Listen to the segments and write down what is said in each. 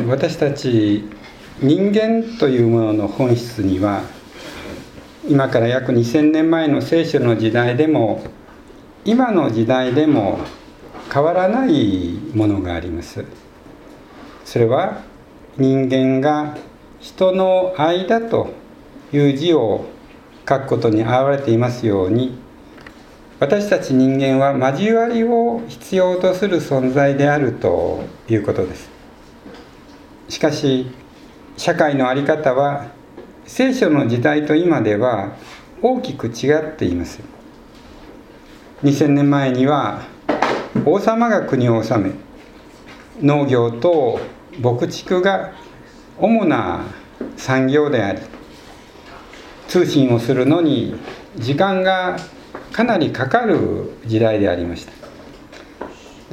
私たち人間というものの本質には、今から約2000年前の聖書の時代でも今の時代でも変わらないものがあります。それは人間が人の間という字を書くことに表れていますように、私たち人間は交わりを必要とする存在であるということです。しかし社会の在り方は聖書の時代と今では大きく違っています。2000年前には王様が国を治め、農業と牧畜が主な産業であり、通信をするのに時間がかなりかかる時代でありました。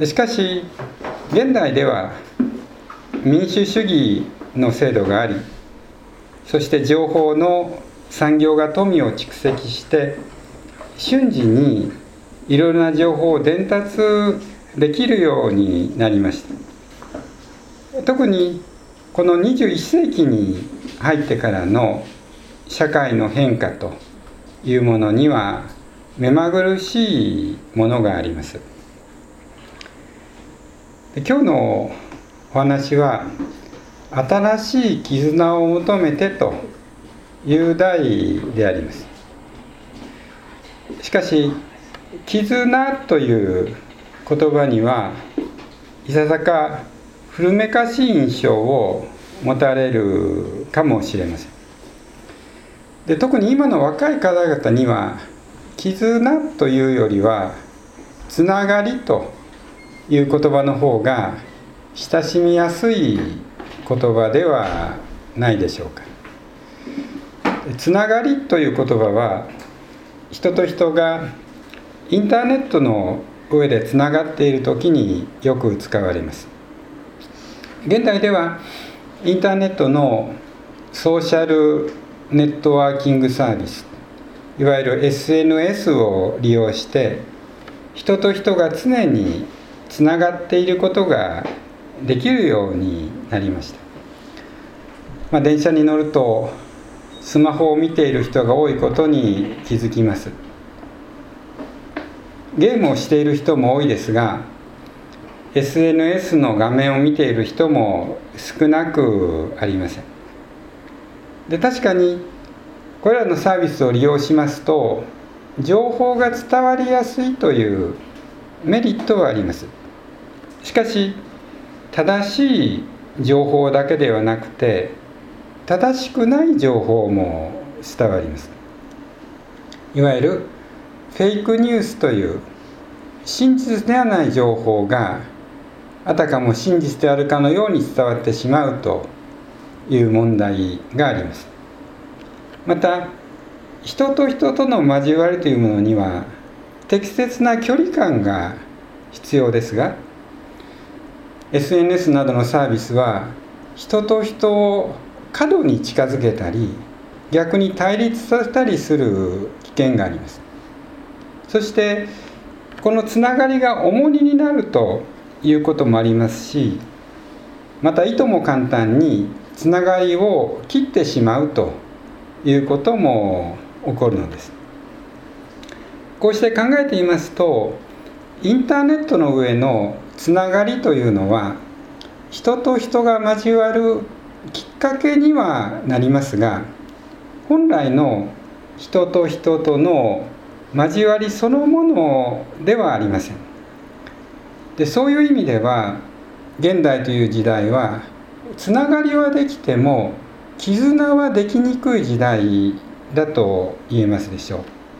しかし現代では民主主義の制度があり、そして情報の産業が富を蓄積して瞬時にいろいろな情報を伝達できるようになりました。特にこの21世紀に入ってからの社会の変化というものには目まぐるしいものがあります。今日のお話は新しい絆を求めてという題であります。しかし絆という言葉にはいささか古めかしい印象を持たれるかもしれません。で、特に今の若い方々には絆というよりはつながりという言葉の方が親しみやすい言葉ではないでしょうか。つながりという言葉は人と人がインターネットの上でつながっている時によく使われます。現代ではインターネットのソーシャルネットワーキングサービス、いわゆる SNS を利用して人と人が常につながっていることができるようになりました。電車に乗るとスマホを見ている人が多いことに気づきます。ゲームをしている人も多いですが、 SNS の画面を見ている人も少なくありません。で、確かにこれらのサービスを利用しますと情報が伝わりやすいというメリットはあります。しかし正しい情報だけではなくて正しくない情報も伝わります。いわゆるフェイクニュースという真実ではない情報があたかも真実であるかのように伝わってしまうという問題があります。また人と人との交わりというものには適切な距離感が必要ですが、 SNS などのサービスは人と人を過度に近づけたり逆に対立させたりする危険があります。そしてこのつながりが重荷になるということもありますし、またいとも簡単につながりを切ってしまうということも起こるのです。こうして考えていますと、インターネットの上のつながりというのは人と人が交わるきっかけにはなりますが、本来の人と人との交わりそのものではありません。で、そういう意味では現代という時代はつながりはできても絆はできにくい時代だと言えますでしょう。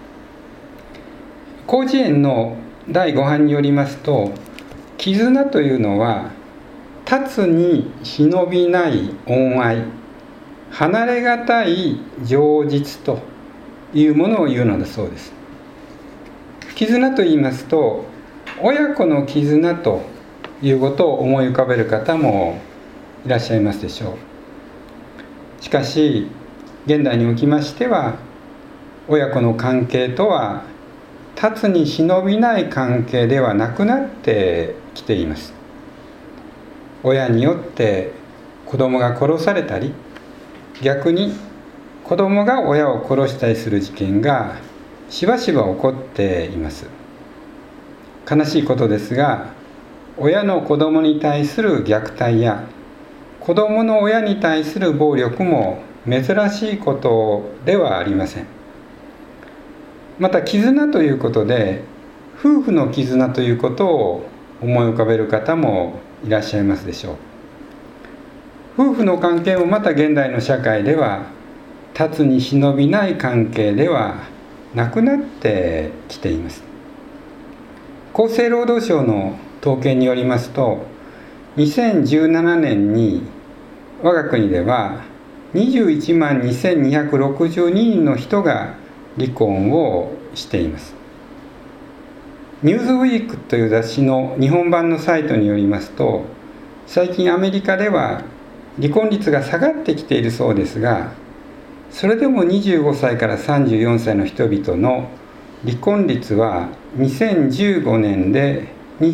広辞苑の第5版によりますと、絆というのは立つに忍びない恩愛、離れがたい情実というものを言うのだそうです。絆と言いますと親子の絆ということを思い浮かべる方もいらっしゃいますでしょう。しかし現代におきましては親子の関係とは立つに忍びない関係ではなくなってきています。親によって子供が殺されたり、逆に子供が親を殺したりする事件がしばしば起こっています。悲しいことですが、親の子供に対する虐待や子供の親に対する暴力も珍しいことではありません。また絆ということで、夫婦の絆ということを思い浮かべる方もいらっしゃいますでしょう。夫婦の関係もまた現代の社会では立つに忍びない関係ではなくなってきています。厚生労働省の統計によりますと、2017年に我が国では21万2262人の人が離婚をしています。ニューズウィークという雑誌の日本版のサイトによりますと、最近アメリカでは離婚率が下がってきているそうですが、それでも25歳から34歳の人々の離婚率は2015年で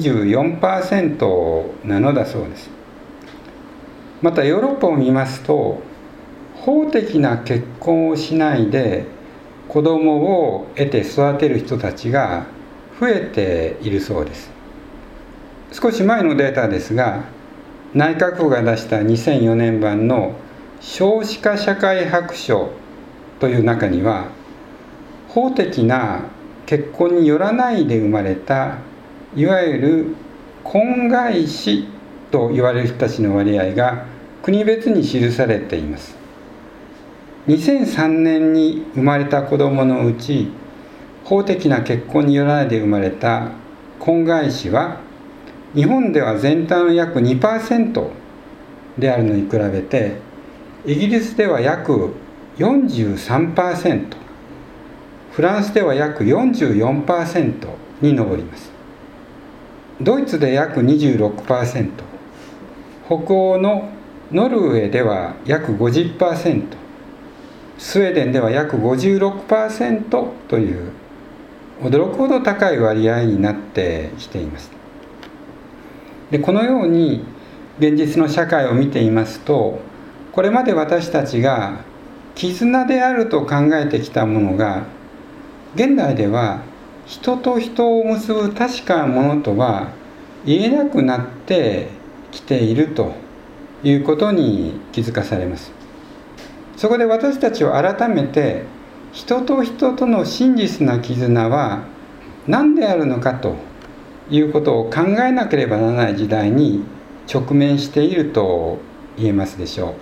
24% なのだそうです。またヨーロッパを見ますと、法的な結婚をしないで子供を得て育てる人たちが増えているそうです。少し前のデータですが、内閣府が出した2004年版の少子化社会白書という中には、法的な結婚によらないで生まれたいわゆる婚外子と言われる人たちの割合が国別に記されています。2003年に生まれた子どものうち、法的な結婚によらないで生まれた婚外子は日本では全体の約 2% であるのに比べて、イギリスでは約 43%、フランスでは約 44% に上ります。ドイツで約 26%、北欧のノルウェーでは約 50%、スウェーデンでは約 56% という驚くほど高い割合になってきています。で、このように現実の社会を見ていますと、これまで私たちが絆であると考えてきたものが、現代では人と人を結ぶ確かなものとは言えなくなってきているということに気づかされます。そこで私たちは改めて、人と人との真実な絆は何であるのかということを考えなければならない時代に直面していると言えますでしょう。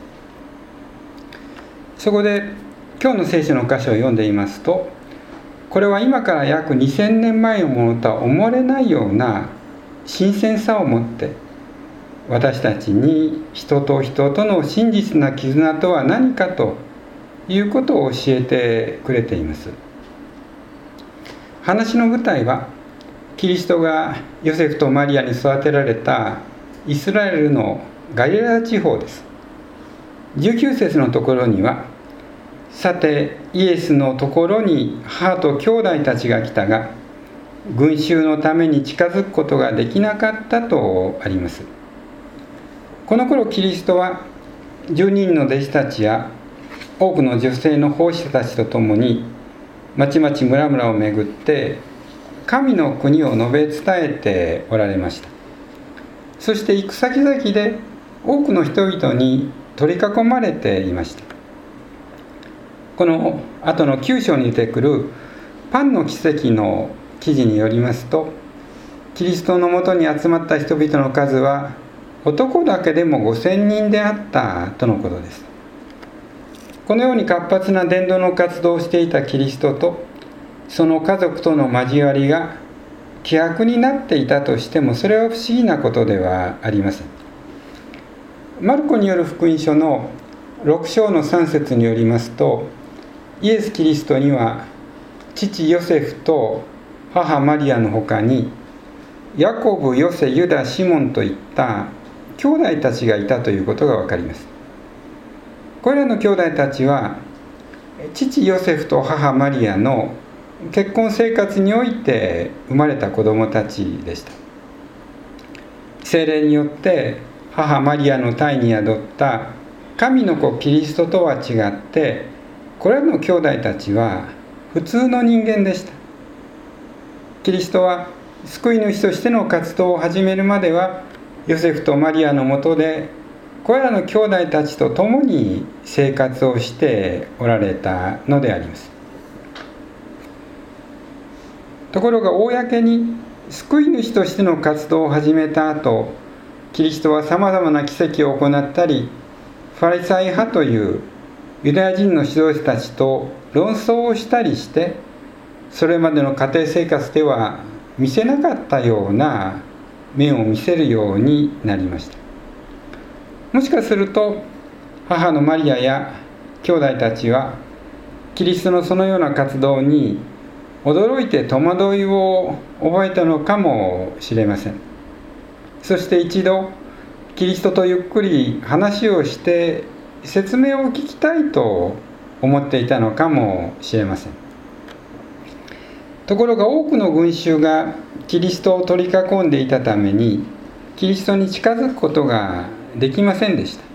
そこで今日の聖書の箇所を読んでいますと、これは今から約2000年前のものとは思われないような新鮮さを持って、私たちに人と人との真実な絆とは何かということを教えてくれています。話の舞台は、キリストがヨセフとマリアに育てられたイスラエルのガリラヤ地方です。19節のところには、さてイエスのところに母と兄弟たちが来たが、群衆のために近づくことができなかったとあります。この頃キリストは12人の弟子たちや多くの女性の奉仕者たちと共にまちまち村々を巡って神の国を述べ伝えておられました。そして行く先々で多くの人々に取り囲まれていました。この後の9章に出てくるパンの奇跡の記事によりますと、キリストのもとに集まった人々の数は男だけでも5000人であったとのことです。このように活発な伝道の活動をしていたキリストとその家族との交わりが希薄になっていたとしても、それは不思議なことではありません。マルコによる福音書の6章の3節によりますと、イエス・キリストには父ヨセフと母マリアのほかにヤコブ、ヨセ、ユダ、シモンといった兄弟たちがいたということがわかります。これらの兄弟たちは父ヨセフと母マリアの結婚生活において生まれた子供たちでした。聖霊によって母マリアの胎に宿った神の子キリストとは違って、これらの兄弟たちは普通の人間でした。キリストは救い主としての活動を始めるまでは、ヨセフとマリアのもとでこれらの兄弟たちと共に生活をしておられたのであります。ところが公に救い主としての活動を始めた後、キリストはさまざまな奇跡を行ったり、ファリサイ派というユダヤ人の指導者たちと論争をしたりして、それまでの家庭生活では見せなかったような面を見せるようになりました。もしかすると母のマリアや兄弟たちはキリストのそのような活動に驚いて戸惑いを覚えたのかもしれません。そして一度キリストとゆっくり話をして説明を聞きたいと思っていたのかもしれません。ところが多くの群衆がキリストを取り囲んでいたために、キリストに近づくことができませんでした。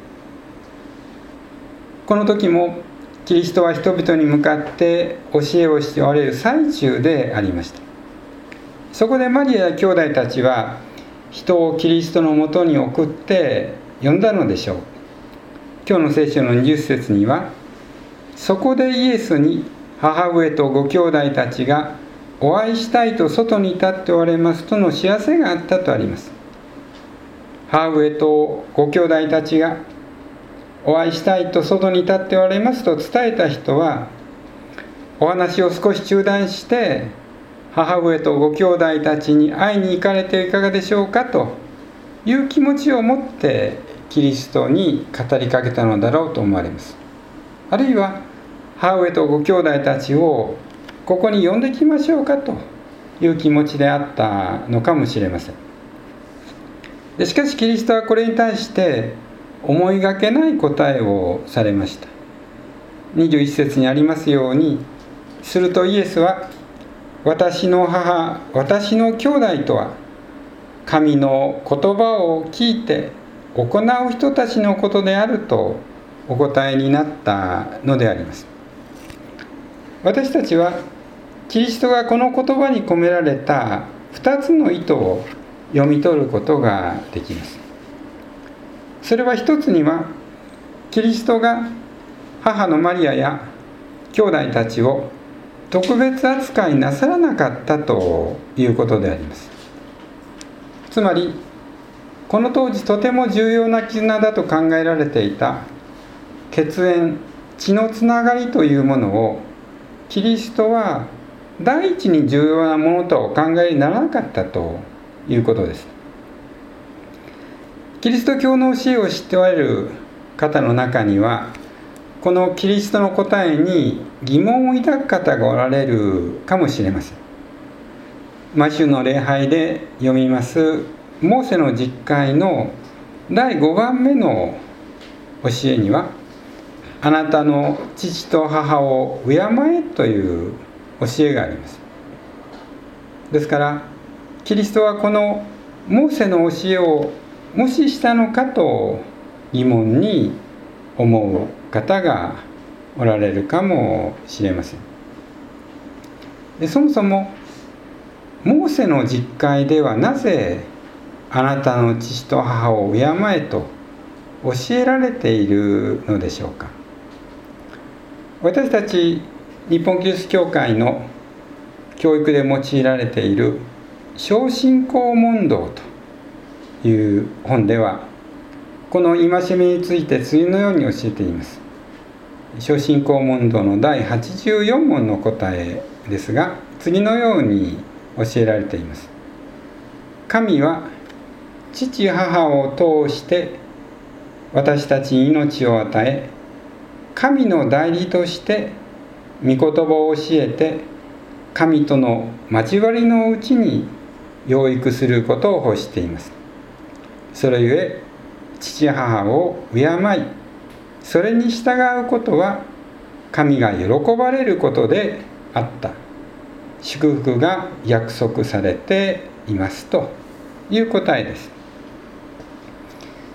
この時もキリストは人々に向かって教えをしておられる最中でありました。そこでマリアや兄弟たちは人をキリストのもとに送って呼んだのでしょう。今日の聖書の20節には、そこでイエスに母上とご兄弟たちがお会いしたいと外に立っておられますとの知らせがあったとあります。母上とご兄弟たちがお会いしたいと外に立っておられますと伝えた人は、お話を少し中断して、母上とご兄弟たちに会いに行かれていかがでしょうかという気持ちを持ってキリストに語りかけたのだろうと思われます。あるいは母上とご兄弟たちをここに呼んできましょうかという気持ちであったのかもしれません。しかしキリストはこれに対して思いがけない答えをされました。21節にありますように、するとイエスは、私の母、私の兄弟とは神の言葉を聞いて行う人たちのことであるとお答えになったのであります。私たちはキリストがこの言葉に込められた2つの意図を読み取ることができます。それは一つには、キリストが母のマリアや兄弟たちを特別扱いなさらなかったということであります。つまりこの当時とても重要な絆だと考えられていた血縁、血のつながりというものをキリストは第一に重要なものとお考えにならなかったということです。キリスト教の教えを知っておられる方の中には、このキリストの答えに疑問を抱く方がおられるかもしれません。マシュの礼拝で読みますモーセの実会の第5番目の教えには、あなたの父と母を敬えという教えがあります。ですからキリストはこのモーセの教えを無視したのかと疑問に思う方がおられるかもしれません。でそもそもモーセの実会ではなぜあなたの父と母を敬えと教えられているのでしょうか。私たち日本キリスト教会の教育で用いられている小信仰問答という本では、この戒めについて次のように教えています。小信仰問答の第84問の答えですが、次のように教えられています。神は父母を通して私たちに命を与え、神の代理として御言葉を教えて、神との交わりのうちに養育することを欲しています。それゆえ父母を敬い、それに従うことは神が喜ばれることであった。祝福が約束されていますという答えです。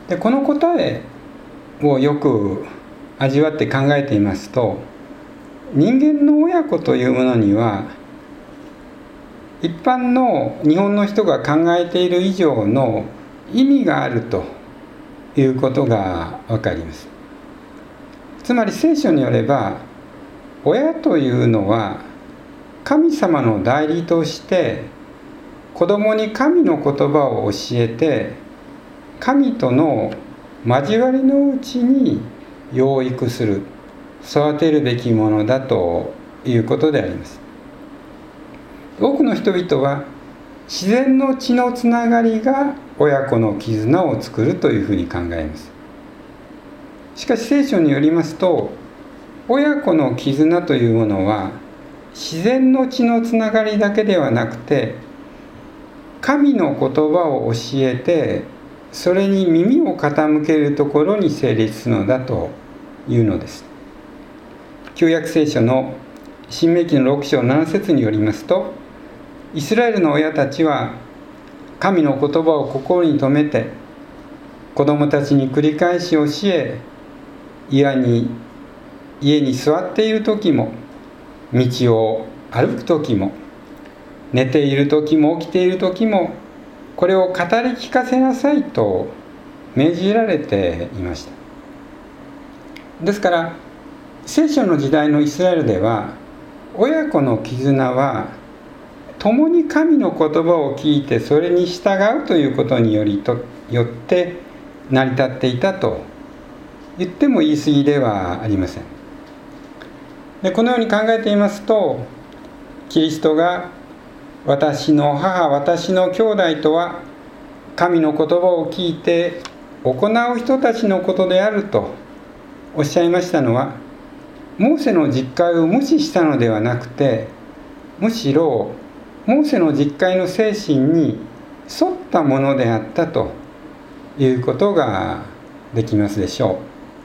でこの答えをよく味わって考えていますと、人間の親子というものには一般の日本の人が考えている以上の意味があるということが分かります。つまり聖書によれば、親というのは神様の代理として子供に神の言葉を教えて、神との交わりのうちに養育する、育てるべきものだということであります。多くの人々は自然の血のつながりが親子の絆を作るというふうに考えます。しかし聖書によりますと、親子の絆というものは自然の血のつながりだけではなくて、神の言葉を教えてそれに耳を傾けるところに成立するのだというのです。旧約聖書の申命記の6章7節によりますと、イスラエルの親たちは神の言葉を心に留めて子供たちに繰り返し教え、家に座っている時も、道を歩く時も、寝ている時も起きている時も、これを語り聞かせなさいと命じられていました。ですから聖書の時代のイスラエルでは、親子の絆は共に神の言葉を聞いてそれに従うということによって成り立っていたと言っても言い過ぎではありません。でこのように考えていますと、キリストが私の母、私の兄弟とは神の言葉を聞いて行う人たちのことであるとおっしゃいましたのは、モーセの実戒を無視したのではなくて、むしろモーセの実戒の精神に沿ったものであったということができますでしょ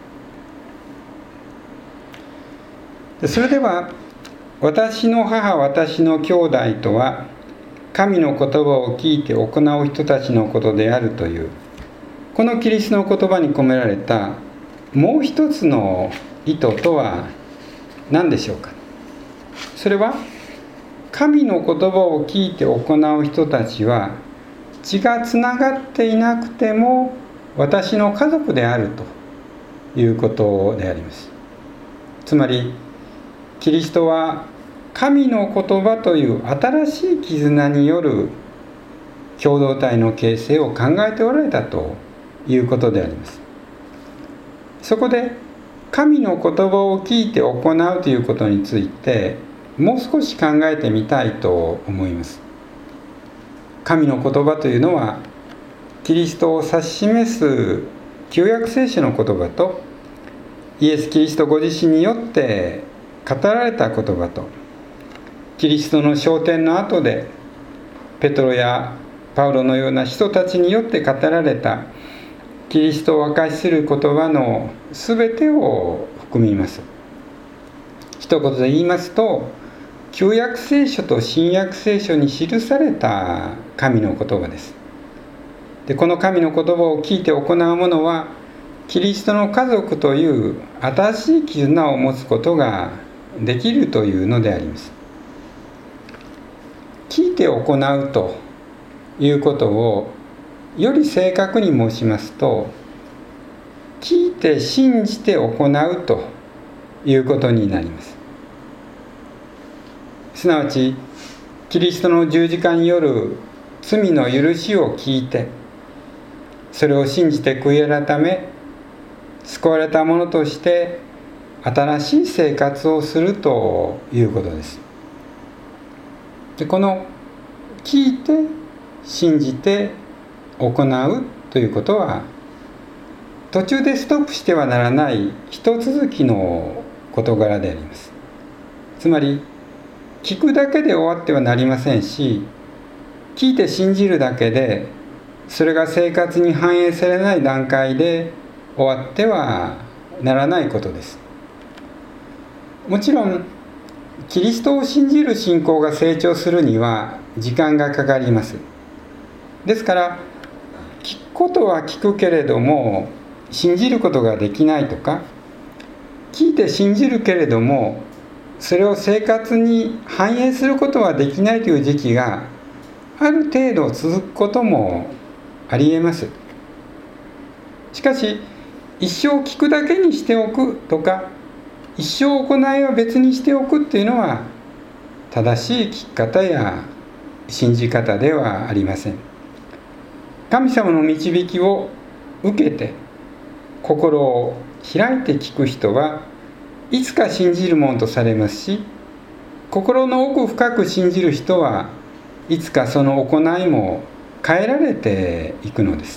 う。それでは、私の母、私の兄弟とは神の言葉を聞いて行う人たちのことであるという、このキリストの言葉に込められたもう一つの意図とは何でしょうか。それは、神の言葉を聞いて行う人たちは血がつながっていなくても私の家族であるということであります。つまりキリストは神の言葉という新しい絆による共同体の形成を考えておられたということであります。そこで神の言葉を聞いて行うということについてもう少し考えてみたいと思います。神の言葉というのは、キリストを指し示す旧約聖書の言葉と、イエス・キリストご自身によって語られた言葉と、キリストの昇天の後でペトロやパウロのような人たちによって語られたキリストを明かしする言葉のすべてを含みます。一言で言いますと、旧約聖書と新約聖書に記された神の言葉です。でこの神の言葉を聞いて行う者は、キリストの家族という新しい絆を持つことができるというのであります。聞いて行うということをより正確に申しますと、聞いて信じて行うということになります。すなわちキリストの十字架による罪の許しを聞いて、それを信じて悔い改め、救われた者として新しい生活をするということです。でこの聞いて信じて行うということは、途中でストップしてはならない一続きの事柄であります。つまり聞くだけで終わってはなりませんし、聞いて信じるだけでそれが生活に反映されない段階で終わってはならないことです。もちろんキリストを信じる信仰が成長するには時間がかかります。ですから聞くことは聞くけれども信じることができないとか、聞いて信じるけれどもそれを生活に反映することはできないという時期がある程度続くこともありえます。しかし一生聞くだけにしておくとか、一生行いは別にしておくっていうのは正しい聞き方や信じ方ではありません。神様の導きを受けて心を開いて聞く人はいつか信じるものとされますし、心の奥深く信じる人はいつかその行いも変えられていくのです。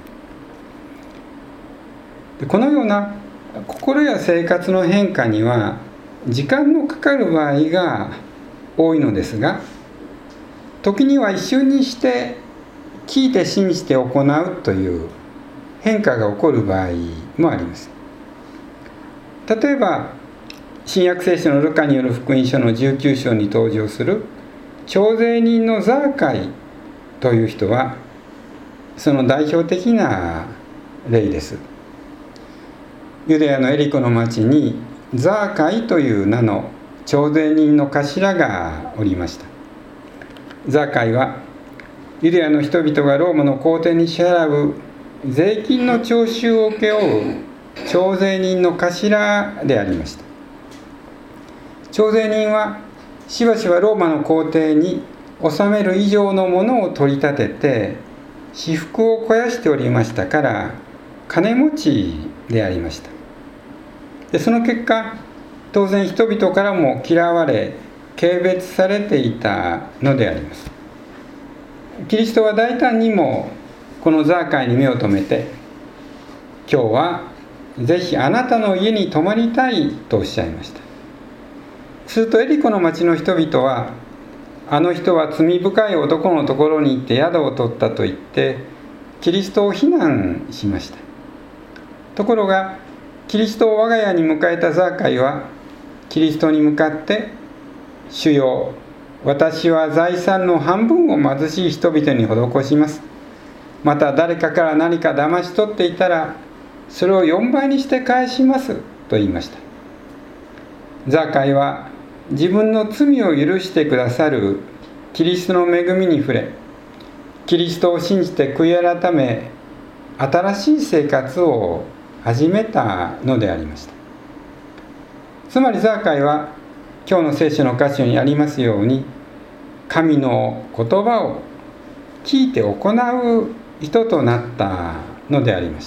このような心や生活の変化には時間のかかる場合が多いのですが、時には一瞬にして聞いて信じて行うという変化が起こる場合もあります。例えば新約聖書のルカによる福音書の19章に登場する徴税人のザーカイという人はその代表的な例です。ユダヤのエリコの町にザーカイという名の徴税人の頭がおりました。ザーカイはユダヤの人々がローマの皇帝に支払う税金の徴収を請け負う徴税人の頭でありました。徴税人はしばしばローマの皇帝に納める以上のものを取り立てて私腹を肥やしておりましたから金持ちでありました。でその結果、当然人々からも嫌われ軽蔑されていたのであります。キリストは大胆にもこのザーカイに目を留めて、今日はぜひあなたの家に泊まりたいとおっしゃいました。するとエリコの町の人々は、あの人は罪深い男のところに行って宿を取ったと言ってキリストを非難しました。ところがキリストを我が家に迎えたザーカイはキリストに向かって、主よ、私は財産の半分を貧しい人々に施します。また誰かから何か騙し取っていたらそれを4倍にして返しますと言いました。ザーカイは自分の罪を許してくださるキリストの恵みに触れ、キリストを信じて悔い改め新しい生活を始めたのでありました。つまりザーカイは今日の聖書の箇所にありますように、神の言葉を聞いて行う人となったのでありました。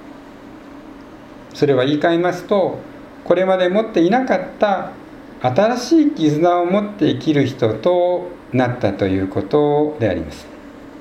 それは言い換えますと、これまで持っていなかった新しい絆を持って生きる人となったということであります。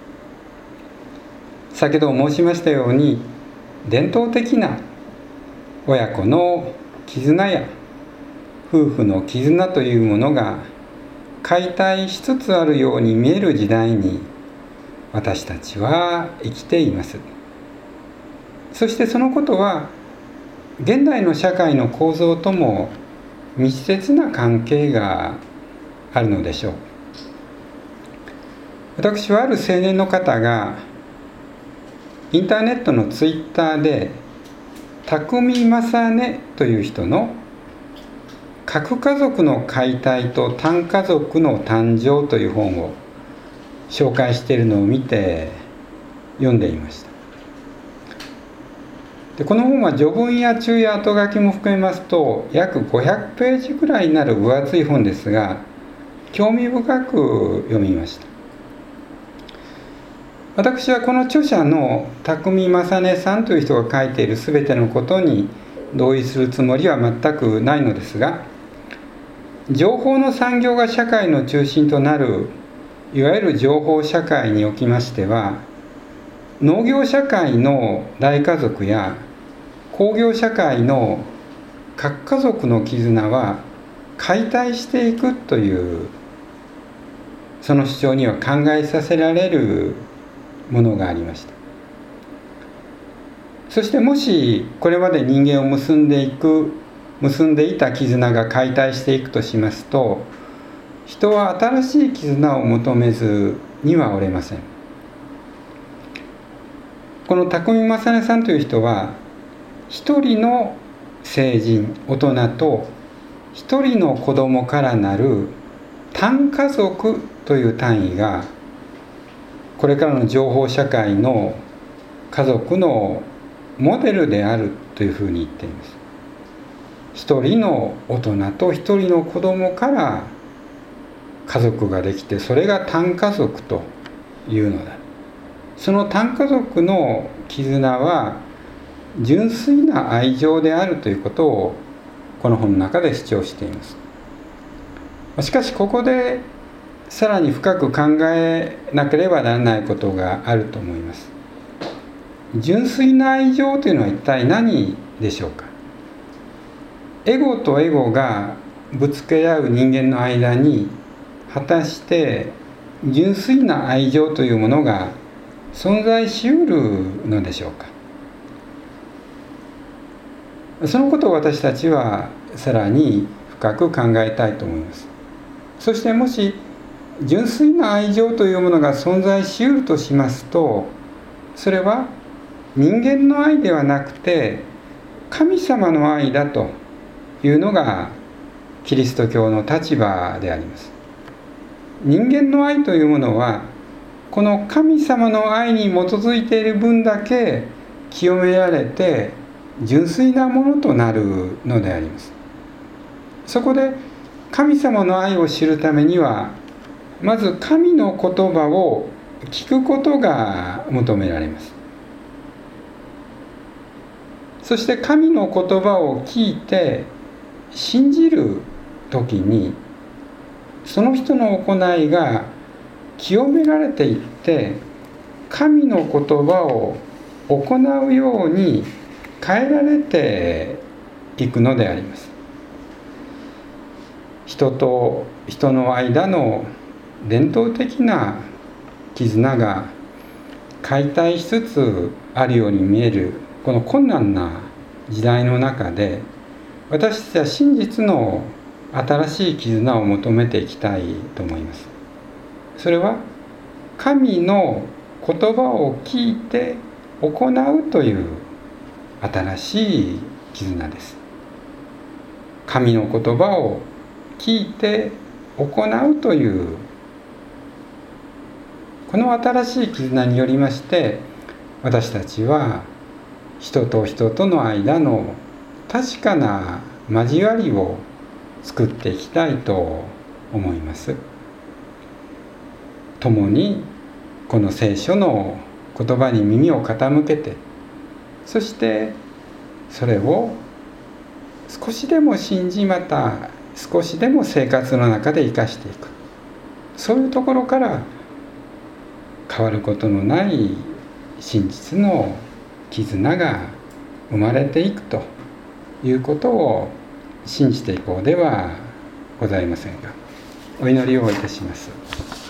先ほど申しましたように、伝統的な親子の絆や夫婦の絆というものが解体しつつあるように見える時代に私たちは生きています。そしてそのことは現代の社会の構造とも密接な関係があるのでしょう。私はある青年の方がインターネットのツイッターで匠正音という人の核家族の解体と単家族の誕生という本を紹介しているのを見て読んでいました。でこの本は序文や注や後書きも含めますと約500ページくらいになる分厚い本ですが、興味深く読みました。私はこの著者の匠正音さんという人が書いているすべてのことに同意するつもりは全くないのですが、情報の産業が社会の中心となるいわゆる情報社会におきましては、農業社会の大家族や工業社会の核家族の絆は解体していくというその主張には考えさせられるものがありました。そしてもしこれまで人間を結んでいた絆が解体していくとしますと、人は新しい絆を求めずにはおれません。 この匠正音さんという人は一人の成人大人と一人の子供からなる単家族という単位がこれからの情報社会の家族のモデルであるというふうに言っています。一人の大人と一人の子供から家族ができて、それが単家族というのだ。その単家族の絆は純粋な愛情であるということをこの本の中で主張しています。しかしここでさらに深く考えなければならないことがあると思います。純粋な愛情というのは一体何でしょうか。エゴとエゴがぶつけ合う人間の間に果たして純粋な愛情というものが存在しうるのでしょうか。そのことを私たちはさらに深く考えたいと思います。そしてもし純粋な愛情というものが存在しうるとしますと、それは人間の愛ではなくて神様の愛だというのがキリスト教の立場であります。人間の愛というものはこの神様の愛に基づいている分だけ清められて純粋なものとなるのであります。そこで神様の愛を知るためにはまず神の言葉を聞くことが求められます。そして神の言葉を聞いて信じるときにその人の行いが清められていって神の言葉を行うように変えられていくのであります。人と人の間の伝統的な絆が解体しつつあるように見えるこの困難な時代の中で、私たちは真実の新しい絆を求めていきたいと思います。それは神の言葉を聞いて行うという新しい絆です。神の言葉を聞いて行うというこの新しい絆によりまして、私たちは人と人との間の確かな交わりを作っていきたいと思います。共にこの聖書の言葉に耳を傾けて、そしてそれを少しでも信じ、また少しでも生活の中で生かしていく、そういうところから変わることのない真実の絆が生まれていくということを信じていこうではございませんか。お祈りをいたします。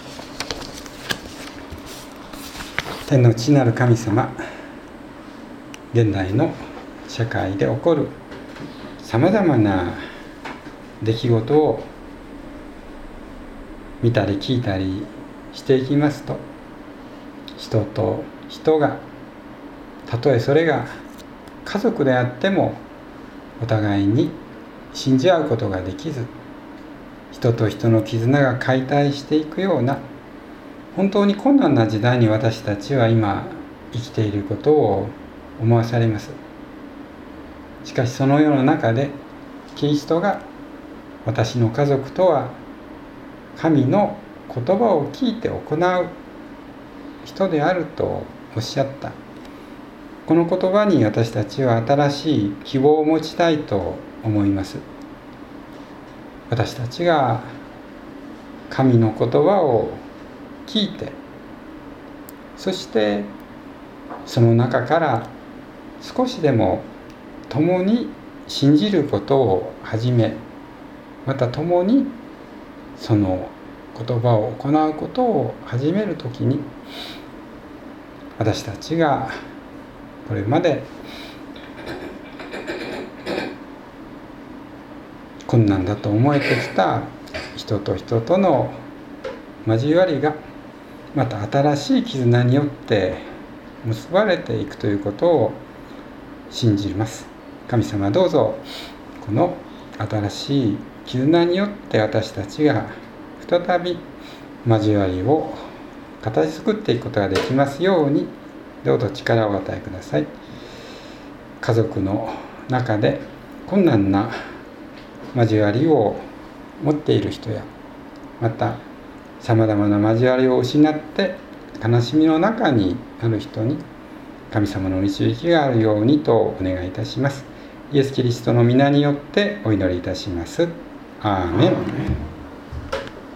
天の父なる神様、現代の社会で起こるさまざまな出来事を見たり聞いたりしていきますと、人と人がたとえそれが家族であってもお互いに信じ合うことができず、人と人の絆が解体していくような本当に困難な時代に私たちは今生きていることを思わされます。しかしその世の中でキリストが私の家族とは神の言葉を聞いて行う人であるとおっしゃった。この言葉に私たちは新しい希望を持ちたいと思います。私たちが神の言葉を聞いて、そしてその中から少しでも共に信じることを始め、また共にその言葉を行うことを始めるときに、私たちがこれまで困難だと思えてきた人と人との交わりがまた新しい絆によって結ばれていくということを信じます。神様、どうぞこの新しい絆によって私たちが再び交わりを形作っていくことができますように、どうぞ力をお与えください。家族の中で困難な交わりを持っている人や、またさまざまな交わりを失って悲しみの中にある人に神様の導きがあるようにとお願いいたします。イエス・キリストの皆によってお祈りいたします。アーメン。